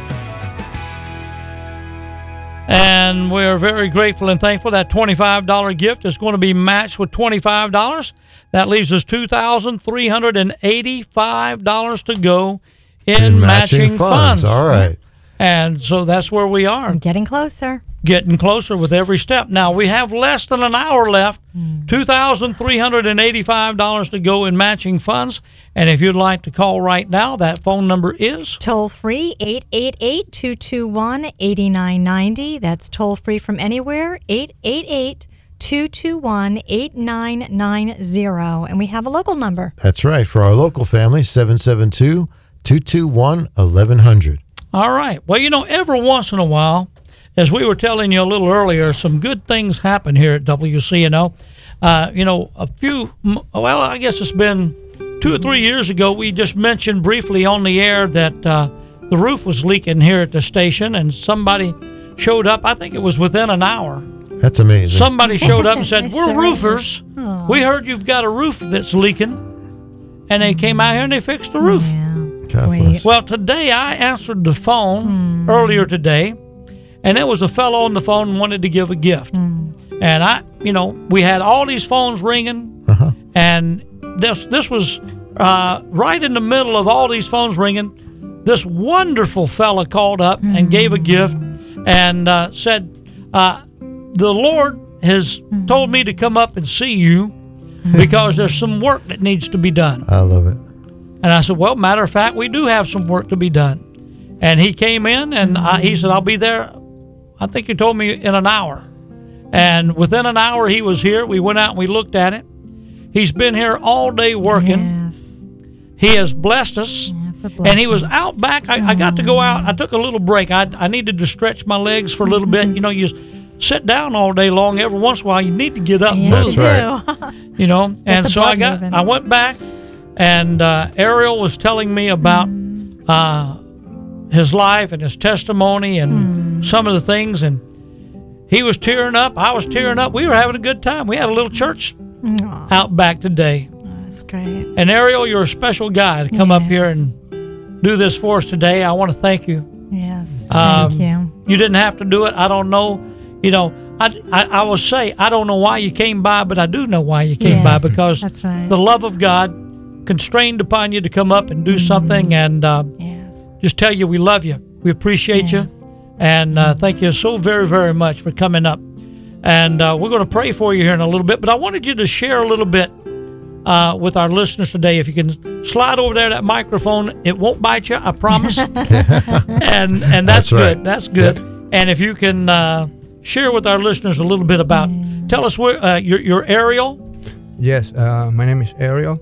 Speaker 1: And we're very grateful and thankful. That twenty-five dollars gift is going to be matched with twenty-five dollars. That leaves us two thousand three hundred eighty-five dollars to go in,
Speaker 10: in
Speaker 1: matching,
Speaker 10: matching funds.
Speaker 1: funds.
Speaker 10: All right.
Speaker 1: And so that's where we are.
Speaker 14: We're getting closer.
Speaker 1: Getting closer with every step. Now, we have less than an hour left. Mm. two thousand three hundred eighty-five dollars to go in matching funds. And if you'd like to call right now, that phone number is?
Speaker 14: Toll free, eight eight eight, two two one, eight nine nine zero. That's toll free from anywhere, eight eight eight, two two one, eight nine nine zero. And we have a local number.
Speaker 10: That's right. For our local family, seven seven two, two two one, eleven hundred.
Speaker 1: All right. Well, you know, every once in a while, as we were telling you a little earlier, some good things happen here at W C N O. Uh, you know, a few, well, I guess it's been two or three years ago, we just mentioned briefly on the air that uh, the roof was leaking here at the station, and somebody showed up. I think it was within an hour.
Speaker 10: That's amazing.
Speaker 1: Somebody showed up and said, we're
Speaker 14: Sure.
Speaker 1: roofers.
Speaker 14: Aw.
Speaker 1: We heard you've got a roof that's leaking. And they came out here and they fixed the roof.
Speaker 10: God
Speaker 14: Sweet.
Speaker 10: bless.
Speaker 1: Well, today I answered the phone earlier today, and there was a fellow on the phone who wanted to give a gift. And I, you know, we had all these phones ringing,
Speaker 10: Uh-huh.
Speaker 1: and this this was uh, right in the middle of all these phones ringing. This wonderful fella called up and gave a gift and uh, said, uh, the Lord has told me to come up and see you because there's some work that needs to be done.
Speaker 10: I love it.
Speaker 1: And I said, well, matter of fact, we do have some work to be done. And he came in, and I, he said, I'll be there, I think he told me, in an hour. And within an hour, he was here. We went out and we looked at it. He's been here all day working.
Speaker 14: Yes.
Speaker 1: He has blessed us.
Speaker 14: That's a
Speaker 1: And he was
Speaker 14: blessing.
Speaker 1: out back. I, I got to go out. I took a little break. I, I needed to stretch my legs for a little bit. You know, you sit down all day long. Every once in a while, you need to get up and
Speaker 14: Yes,
Speaker 1: move.
Speaker 14: you
Speaker 10: That's
Speaker 14: do.
Speaker 1: You know, and
Speaker 14: the
Speaker 1: so I
Speaker 14: blood
Speaker 1: got,
Speaker 14: moving.
Speaker 1: I went back, and uh, Ariel was telling me about uh, his life and his testimony and some of the things, and he was tearing up. I was tearing up. We were having a good time. We had a little church
Speaker 14: Aw,
Speaker 1: out back today.
Speaker 14: that's great.
Speaker 1: And Ariel, you're a special guy to come up here
Speaker 14: Yes.
Speaker 1: and do this for us today. I want to thank you.
Speaker 14: Yes.
Speaker 1: Um,
Speaker 14: Thank you.
Speaker 1: You didn't have to do it. I don't know. You know, I, I, I will say, I don't know why you came by, but I do know why you came by,
Speaker 14: Yes,
Speaker 1: because
Speaker 14: that's right.
Speaker 1: the love of God constrained upon you to come up and do something, and uh,
Speaker 14: Yes.
Speaker 1: just tell you we love you. We appreciate
Speaker 14: Yes.
Speaker 1: you. And uh, thank you so very, very much for coming up. And uh, we're going to pray for you here in a little bit, but I wanted you to share a little bit uh, with our listeners today. If you can slide over there, that microphone, it won't bite you, I promise. and and that's,
Speaker 10: That's right.
Speaker 1: good. That's good. And if you can uh, share with our listeners a little bit about, tell us where uh, your your Ariel.
Speaker 18: Yes, uh, my name is Ariel.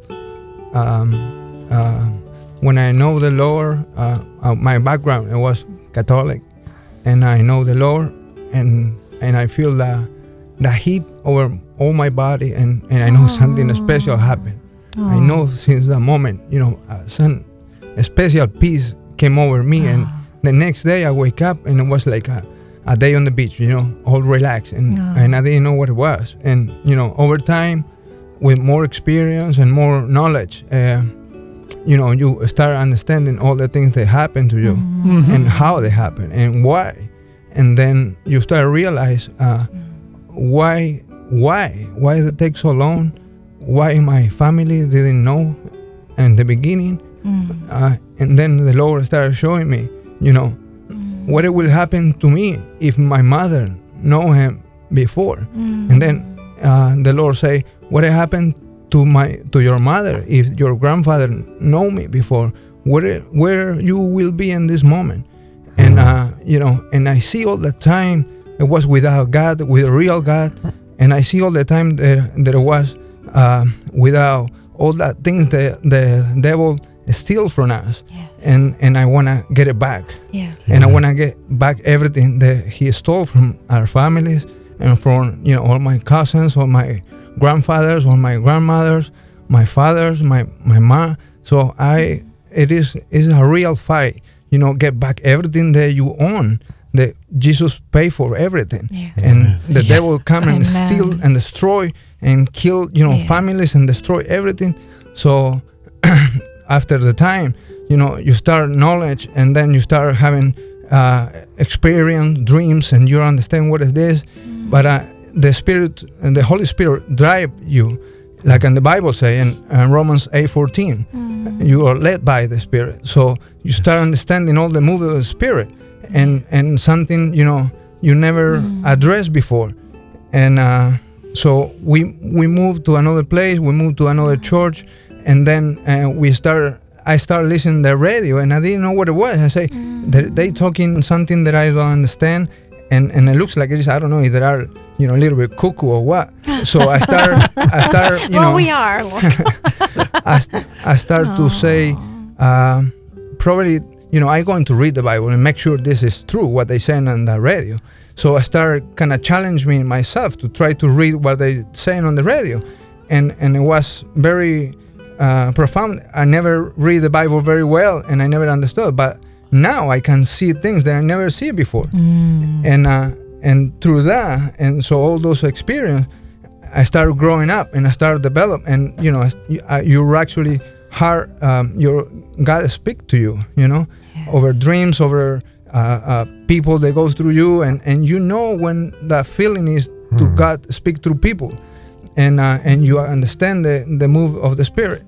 Speaker 18: Um, uh, when I know the Lord, uh, uh, my background, it was Catholic, and I know the Lord, and and I feel the the heat over all my body, and, and I know something special happened. I know since that moment, you know, uh, some a special peace came over me, and the next day I wake up and it was like a, a day on the beach, you know, all relaxed, and and I didn't know what it was, and you know, over time, with more experience and more knowledge, uh, you know, you start understanding all the things that happen to you
Speaker 1: Mhm.
Speaker 18: and how they happen and why, and then you start to realize uh, why, why, why does it take so long? Why my family didn't know in the beginning, uh, and then the Lord started showing me, you know, what it will happen to me if my mother know Him before, and then uh, the Lord say, what happened to my to your mother if your grandfather know me before? Where where you will be in this moment? And uh, you know, and I see all the time it was without God, with a real God, and I see all the time that that it was uh, without all that things that the devil steals from us.
Speaker 14: Yes.
Speaker 18: And and I wanna get it back.
Speaker 14: Yes.
Speaker 18: And I wanna get back everything that he stole from our families and from, you know, all my cousins, all my grandfathers, all my grandmothers, my fathers, my my mom. So I, it is is a real fight, you know, get back everything that you own. That Jesus paid for everything,
Speaker 14: Yeah.
Speaker 18: and
Speaker 10: Amen.
Speaker 18: the devil come and
Speaker 14: Amen.
Speaker 18: steal and destroy and kill, you know,
Speaker 14: Yes.
Speaker 18: families and destroy everything. So after the time, you know, you start knowledge, and then you start having uh, experience, dreams, and you understand what it is. But uh, the Spirit and the Holy Spirit drive you, like in the Bible say in, in Romans eight fourteen, you are led by the Spirit. So you start understanding all the move of the Spirit, and and something, you know, you never addressed before. And uh, so we we moved to another place, we moved to another church, and then uh, we start. I started listening to the radio, and I didn't know what it was. I say, they they talking something that I don't understand, and, and it looks like it is. I don't know if they are, you know, a little bit cuckoo or what. So I start, I start, you
Speaker 14: well,
Speaker 18: know,
Speaker 14: we are.
Speaker 18: I, st- I start to say, um, probably, you know, I'm going to read the Bible and make sure this is true, what they say on the radio. So I start kind of challenge me myself to try to read what they saying on the radio, and and it was very uh, profound. I never read the Bible very well, and I never understood, but now I can see things that I never see before,
Speaker 14: Mm.
Speaker 18: and uh, and through that, and so all those experience, I started growing up and I started develop, and you know, you, uh, you're actually hard. Um, your God speak to you, you know,
Speaker 14: Yes.
Speaker 18: over dreams, over uh, uh, people that goes through you, and, and you know when that feeling is to God speak through people, and uh, and you understand the the move of the Spirit.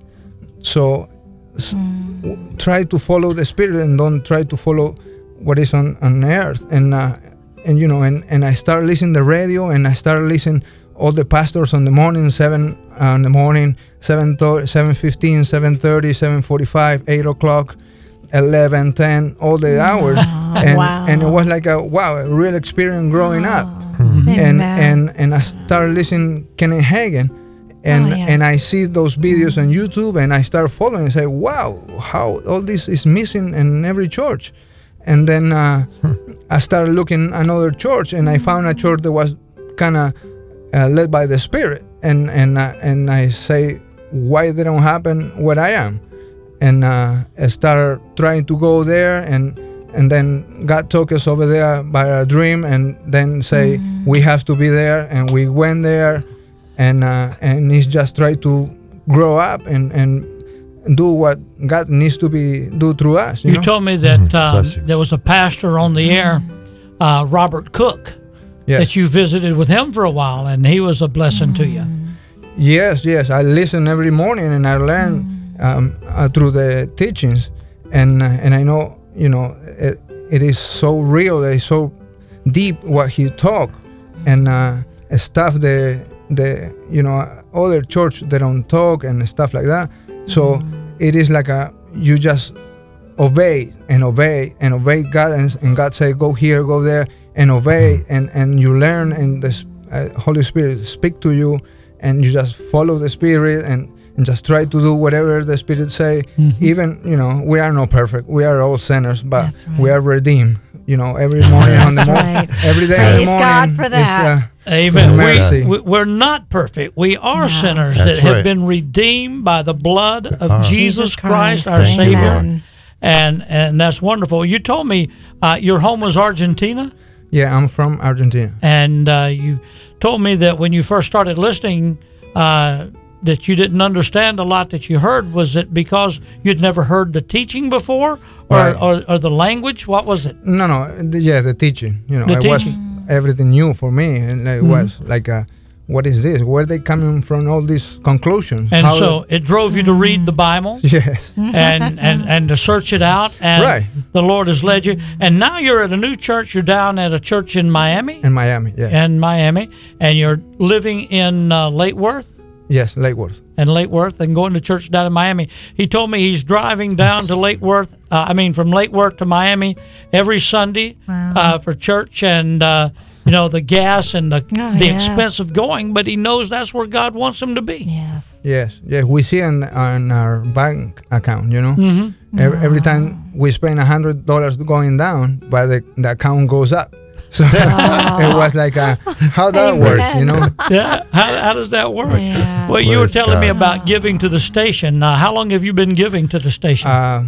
Speaker 18: So s- w- try to follow the Spirit and don't try to follow what is on on earth. And uh, and you know, and and I started listening to the radio, and I started listening all the pastors on the morning, seven uh, in the morning, seven thirty, seven fifteen, seven thirty, seven forty-five, eight o'clock, eleven, ten, all the hours, and
Speaker 14: wow.
Speaker 18: and it was like a wow, a real experience growing up,
Speaker 14: Amen.
Speaker 18: and and and I started listening Kenneth Hagin, and
Speaker 14: Oh, yes.
Speaker 18: and I see those videos on YouTube, and I start following and say, wow, how all this is missing in every church, and then uh, I started looking another church, and I found a church that was kind of uh, led by the Spirit, and and uh, and I say, why they don't happen where I am, and uh, I started trying to go there, and and then God took us over there by a dream, and then say we have to be there, and we went there, and uh, and He's just try to grow up and and do what God needs to be do through us. You,
Speaker 1: You
Speaker 18: know?
Speaker 1: told me that uh,
Speaker 10: Bless you.
Speaker 1: there was a pastor on the air, uh, Robert Cook,
Speaker 18: Yes.
Speaker 1: that you visited with him for a while, and he was a blessing to you.
Speaker 18: Yes, yes. I listen every morning, and I learn um, uh, through the teachings, and uh, and I know, you know, it, it is so real. It's so deep what he talk, and uh, stuff the the you know other church they don't talk and stuff like that. So it is like a you just obey and obey and obey God, and, and God say go here, go there, and obey, and and you learn, and the uh, Holy Spirit speak to you, and you just follow the Spirit, and, and just try to do whatever the Spirit say.
Speaker 1: Mm-hmm.
Speaker 18: Even, you know, we are not perfect, we are all sinners, but
Speaker 14: That's right.
Speaker 18: we are redeemed, you know, every morning on the morning,
Speaker 14: right.
Speaker 18: every day in the
Speaker 14: Praise
Speaker 18: morning
Speaker 14: God for
Speaker 18: is,
Speaker 14: that.
Speaker 18: uh,
Speaker 1: Amen.
Speaker 18: mercy.
Speaker 1: We, we, we're not perfect. We are sinners
Speaker 10: That's
Speaker 1: that have
Speaker 10: right.
Speaker 1: been redeemed by the blood of
Speaker 10: are.
Speaker 1: Jesus
Speaker 14: Jesus
Speaker 1: Christ,
Speaker 14: Christ.
Speaker 1: our
Speaker 10: Thank you,
Speaker 1: Savior.
Speaker 10: Lord.
Speaker 1: And and that's wonderful. You told me uh, your home was Argentina,
Speaker 18: Yeah, I'm from Argentina.
Speaker 1: and uh, you told me that when you first started listening, uh, that you didn't understand a lot that you heard. Was it because you'd never heard the teaching before, or,
Speaker 18: Right.
Speaker 1: or, or the language? What was it?
Speaker 18: No, no, the, yeah, the teaching. You know,
Speaker 1: The
Speaker 18: it was
Speaker 1: teaching.
Speaker 18: everything new for me, and it
Speaker 1: Mhm.
Speaker 18: was like, uh, what is this? Where they coming from? All these conclusions?
Speaker 1: And
Speaker 18: How-
Speaker 1: so it drove you to read the Bible.
Speaker 18: yes,
Speaker 1: and, and and to search it out, and
Speaker 18: Right.
Speaker 1: the Lord has led you. And now you're at a new church. You're down at a church in Miami,
Speaker 18: in Miami. Yeah,
Speaker 1: in Miami, and you're living in uh, Lake Worth,
Speaker 18: yes, Lake Worth.
Speaker 1: and Lake Worth, and going to church down in Miami. He told me he's driving down to Lake Worth. Uh, I mean, from Lake Worth to Miami every Sunday uh, for church, and uh, you know the gas and the
Speaker 14: Oh,
Speaker 1: the
Speaker 14: yes.
Speaker 1: expense of going. But he knows that's where God wants him to be.
Speaker 14: Yes.
Speaker 18: Yes, yes, we see on, on our bank account. You know,
Speaker 1: Mhm.
Speaker 18: every, every time we spend a hundred dollars going down, but the, the account goes up. So it was like, a, how that
Speaker 14: Amen.
Speaker 18: works, you know?
Speaker 1: Yeah, how, how does that work?
Speaker 14: Yeah.
Speaker 1: Well, you were
Speaker 10: Bless
Speaker 1: telling me
Speaker 10: God.
Speaker 1: about giving to the station. Uh, how long have you been giving to the station?
Speaker 18: Uh,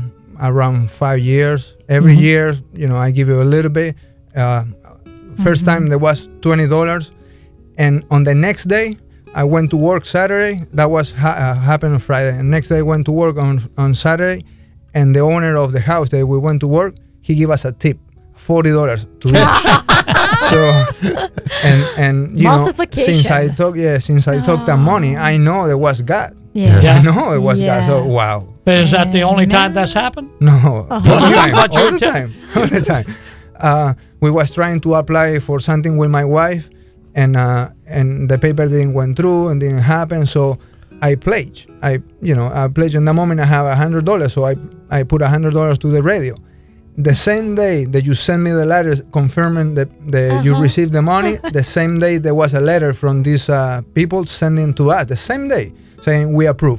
Speaker 18: around five years. Every
Speaker 14: Mm-hmm.
Speaker 18: year, you know, I give you a little bit. Uh, first time there was twenty dollars, and on the next day I went to work Saturday. That was ha- uh, happened on Friday. And next day I went to work on on Saturday, and the owner of the house that we went to work, he gave us a tip, forty dollars to each. So, and and you know, since I talk, yeah, since I talked that money, I know it was God.
Speaker 14: Yeah.
Speaker 18: I know it was God. So wow.
Speaker 1: But is that the only time that's happened?
Speaker 18: No, all the time,
Speaker 1: But
Speaker 18: all
Speaker 1: you're
Speaker 18: the
Speaker 1: tip-
Speaker 18: time, all the time. Uh, we was trying to apply for something with my wife, and uh, and the paper didn't went through and didn't happen. So I pledged. I you know I pledged. In the moment I have a hundred dollars, so I I put a hundred dollars to the radio. The same day that you send me the letters confirming that the, you
Speaker 14: Uh-huh.
Speaker 18: received the money, the same day there was a letter from these uh, people sending to us. The same day saying we approve.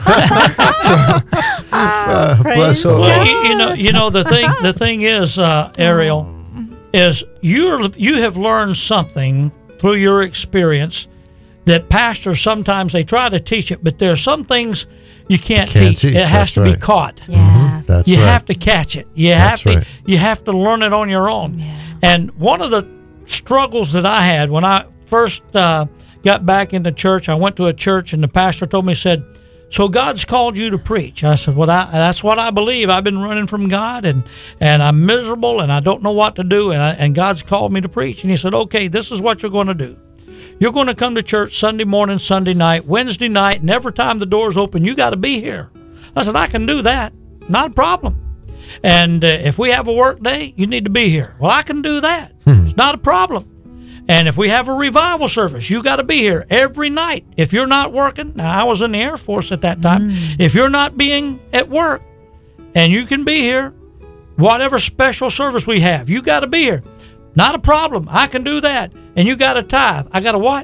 Speaker 10: Uh, bless the
Speaker 1: Well,
Speaker 10: Lord.
Speaker 1: you, you know, you know the thing. The thing is, uh, Ariel, is you're you have learned something through your experience that pastors sometimes they try to teach it, but there are some things you can't,
Speaker 10: Can't
Speaker 1: teach.
Speaker 10: teach,
Speaker 1: It has
Speaker 10: that's
Speaker 1: to be
Speaker 10: right.
Speaker 1: caught.
Speaker 14: Yes.
Speaker 10: That's
Speaker 1: you
Speaker 10: right.
Speaker 1: have to catch it. You
Speaker 10: That's
Speaker 1: have to.
Speaker 10: right.
Speaker 1: You have to learn it on your own. And one of the struggles that I had when I first uh, got back into church, I went to a church and the pastor told me, said, "So God's called you to preach." I said, "Well, I, that's what I believe. I've been running from God, and and I'm miserable, and I don't know what to do, and I, and God's called me to preach." And he said, "Okay, this is what you're going to do. You're going to come to church Sunday morning, Sunday night, Wednesday night, and every time the doors open, you got to be here." I said, "I can do that. Not a problem. And uh, if we have a work day, you need to be here." "Well, I can do that. It's not a problem. And if we have a revival service, you got to be here every night. If you're not working," now I was in the Air Force at that time, "if you're not being at work and you can be here, whatever special service we have, you got to be here. Not a problem. I can do that. And you got to tithe." "I got to what?"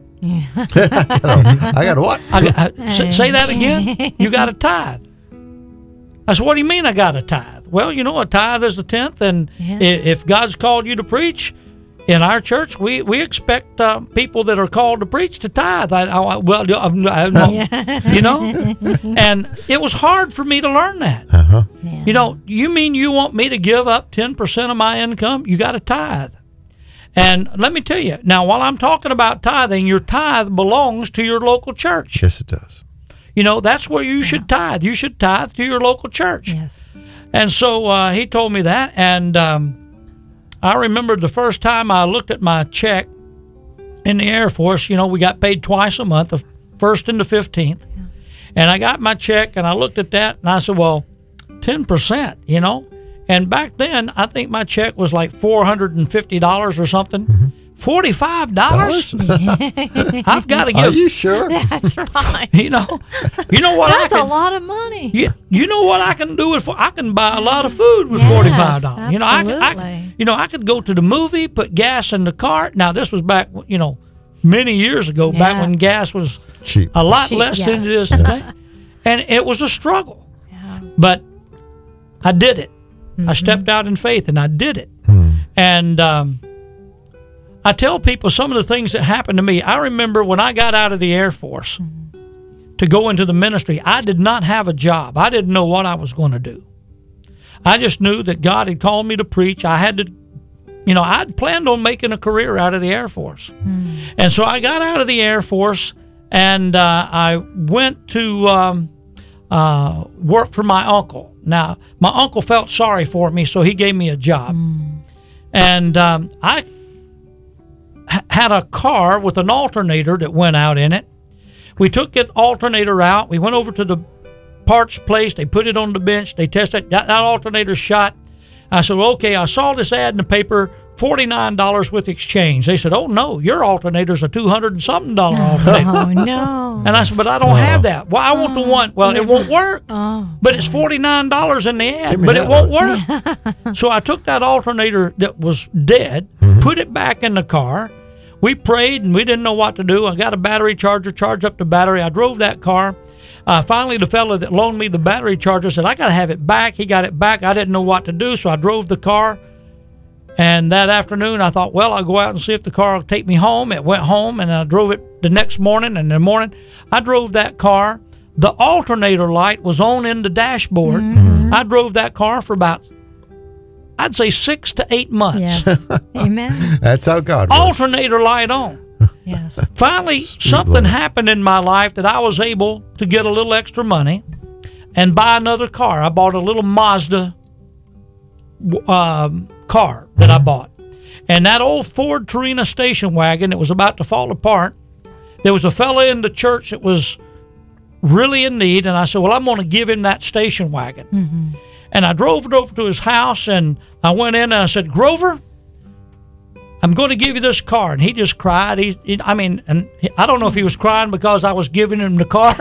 Speaker 10: I got what?
Speaker 1: I got, uh, s- say that again. "You got to tithe." I said, "What do you mean I got to tithe?" "Well, you know, a tithe is the tenth, and
Speaker 14: Yes.
Speaker 1: i- if God's called you to preach, in our church, we, we expect uh, people that are called to preach to tithe." I, I, well, I, I, you know, and it was hard for me to learn that.
Speaker 10: Uh-huh.
Speaker 1: You know, you mean you want me to give up ten percent of my income? You got to tithe. And let me tell you, now, while I'm talking about tithing, your tithe belongs to your local church.
Speaker 10: Yes, it does.
Speaker 1: You know, that's where you should tithe. You should tithe to your local church.
Speaker 14: Yes.
Speaker 1: And so uh, he told me that, and um, I remember the first time I looked at my check in the Air Force. You know, we got paid twice a month, the first and the fifteenth. And I got my check, and I looked at that, and I said, "Well, ten percent, you know." And back then, I think my check was like four hundred fifty dollars or something.
Speaker 10: Mm-hmm.
Speaker 1: forty-five dollars? I've got to give.
Speaker 10: Are you sure?
Speaker 14: That's right.
Speaker 1: You know, you know what
Speaker 14: That's
Speaker 1: I can,
Speaker 14: a lot of money.
Speaker 1: You, you know what I can do with? I can buy a lot of food with
Speaker 14: Yes,
Speaker 1: forty-five dollars. You know, I, could- I
Speaker 14: absolutely.
Speaker 1: you know I could go to the movie, put gas in the car. Now this was back, you know, many years ago, back
Speaker 14: Yes.
Speaker 1: when gas was
Speaker 10: Cheap.
Speaker 1: a lot
Speaker 14: Cheap,
Speaker 1: less than
Speaker 14: yes.
Speaker 1: it is today, and it was a struggle. But I did it. I stepped out in faith, and I did it. And um, I tell people some of the things that happened to me. I remember when I got out of the Air Force to go into the ministry, I did not have a job. I didn't know what I was going to do. I just knew that God had called me to preach. I had to, you know, I'd planned on making a career out of the Air Force. And so I got out of the Air Force, and uh, I went to um, uh, work for my uncle. Now, my uncle felt sorry for me, so he gave me a job. And um, I h- had a car with an alternator that went out in it. We took that alternator out. We went over to the parts place. They put it on the bench. They tested it. That, that alternator shot. I said, well, okay, I saw this ad in the paper, forty-nine dollars with exchange. They said, oh, no, your alternator's a two hundred and something dollar alternator.
Speaker 14: Oh, no.
Speaker 1: And I said, but I don't have that. Well, I want the one. Well, it won't work.
Speaker 14: Oh.
Speaker 1: But it's forty-nine dollars in the ad,
Speaker 10: Give me
Speaker 1: but it
Speaker 10: that
Speaker 1: won't work. So I took that alternator that was dead, put it back in the car. We prayed, and we didn't know what to do. I got a battery charger, charged up the battery. I drove that car. Uh, finally, the fellow that loaned me the battery charger said, I got to have it back. He got it back. I didn't know what to do, so I drove the car. And that afternoon, I thought, well, I'll go out and see if the car will take me home. It went home, and I drove it the next morning. And in the morning, I drove that car. The alternator light was on in the dashboard,
Speaker 14: Mm-hmm.
Speaker 1: I drove that car for about, I'd say six to eight months.
Speaker 14: Yes. Amen.
Speaker 10: That's how God works.
Speaker 1: Alternator light on.
Speaker 14: Yes.
Speaker 1: Finally,
Speaker 10: Sweet
Speaker 1: something
Speaker 10: Lord.
Speaker 1: happened in my life that I was able to get a little extra money and buy another car. I bought a little Mazda um, car that I bought. And that old Ford Torino station wagon that was about to fall apart, there was a fella in the church that was really in need, and I said, well, I'm going to give him that station wagon.
Speaker 14: Mm-hmm.
Speaker 1: And I drove it over to his house, and I went in and I said, Grover, I'm going to give you this car. And he just cried. He, he I mean, and he, I don't know if he was crying because I was giving him the car.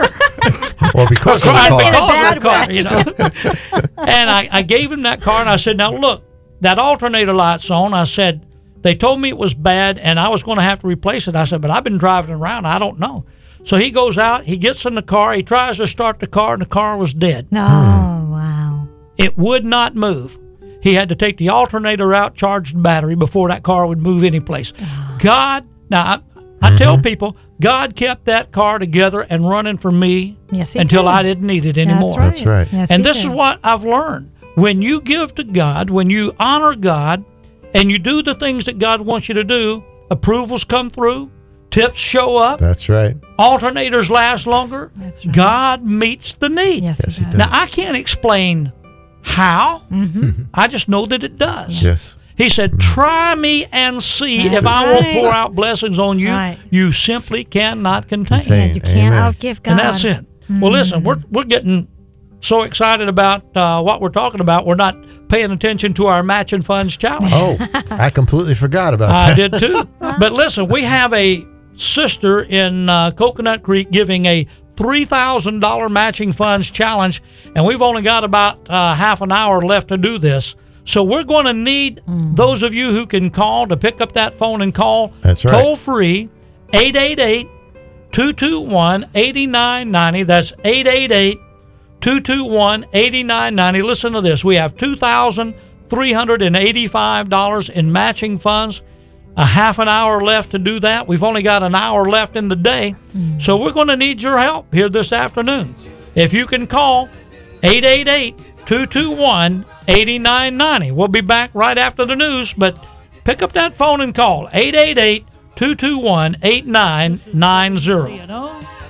Speaker 10: Or because
Speaker 1: or
Speaker 10: of the
Speaker 1: crying
Speaker 10: car.
Speaker 1: because of the car, you know. And I, I gave him that car, and I said, now look, that alternator light's on. I said, they told me it was bad, and I was going to have to replace it. I said, but I've been driving around. I don't know. So he goes out, he gets in the car, he tries to start the car, and the car was dead.
Speaker 14: Oh, wow.
Speaker 1: It would not move. He had to take the alternator out, charge the battery before that car would move any place. God, now I, I
Speaker 10: Mm-hmm.
Speaker 1: tell people, God kept that car together and running for me
Speaker 14: Yes, he
Speaker 1: until
Speaker 14: can.
Speaker 1: I didn't need it anymore.
Speaker 14: That's right.
Speaker 10: That's right.
Speaker 14: Yes,
Speaker 1: And
Speaker 14: he
Speaker 1: this is
Speaker 14: can.
Speaker 1: what I've learned. When you give to God, when you honor God, and you do the things that God wants you to do, approvals come through, tips show up,
Speaker 10: That's right.
Speaker 1: alternators last longer,
Speaker 14: That's right.
Speaker 1: God meets the need.
Speaker 14: Yes,
Speaker 10: Yes,
Speaker 14: he
Speaker 10: he
Speaker 14: does.
Speaker 1: Now, I can't explain how.
Speaker 14: Mm-hmm.
Speaker 1: I just know that it does.
Speaker 10: Yes.
Speaker 1: He said, try me and see
Speaker 14: That's
Speaker 1: if I won't
Speaker 14: right.
Speaker 1: pour out blessings on you.
Speaker 14: Right.
Speaker 1: You simply cannot contain.
Speaker 10: Contain.
Speaker 14: You can't
Speaker 10: Amen.
Speaker 14: outgive God.
Speaker 1: And that's it. Well, listen, we're we're getting so excited about uh, what we're talking about. We're not paying attention to our matching funds challenge.
Speaker 10: Oh, I completely forgot about
Speaker 1: I
Speaker 10: that.
Speaker 1: did too. But listen, we have a sister in uh, Coconut Creek giving a three thousand dollars matching funds challenge, and we've only got about uh, half an hour left to do this. So we're going to need those of you who can call to pick up that phone and call.
Speaker 10: That's right.
Speaker 1: Toll free, eight eight eight, two two one, eight nine nine zero. That's eight eight eight, two two one, eight nine nine zero. Listen to this. We have two thousand three hundred eighty-five dollars in matching funds. A half an hour left to do that. We've only got an hour left in the day. So we're going to need your help here this afternoon. If you can call eight eight eight, two two one, eight nine nine zero. We'll be back right after the news, but pick up that phone and call eight eight eight, two two one, eight nine nine zero.